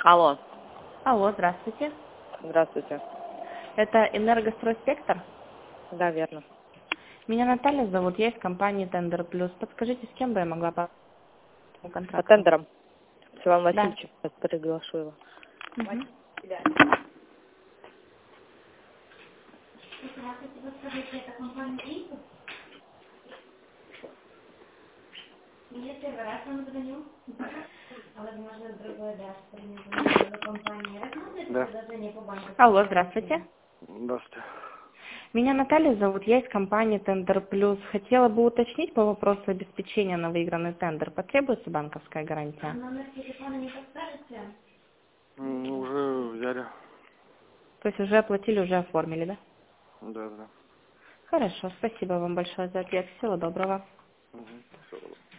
Алло. Алло, здравствуйте. Здравствуйте. Это «Энергостройспектр». Да, верно. Меня Наталья зовут, я из компании «Тендер Плюс». Подскажите, с кем бы я могла по По контракту? тендерам. С Иваном Да. Васильевичем. Я приглашу его. Мгм. Здравствуйте, подскажите, это компания Инпут? Я первый раз вам звоню. А возможно, другой раз принято компания. Рассмотрите Да. предложение по банку? Алло, здравствуйте. Здравствуйте. Меня Наталья зовут, я из компании «Тендер Плюс». Хотела бы уточнить по вопросу обеспечения на выигранный тендер. Потребуется банковская гарантия? Номер телефона не подскажете? Уже взяли. То есть уже оплатили, уже оформили, да? Да. Хорошо, спасибо вам большое за ответ. Всего доброго. Угу. Всё.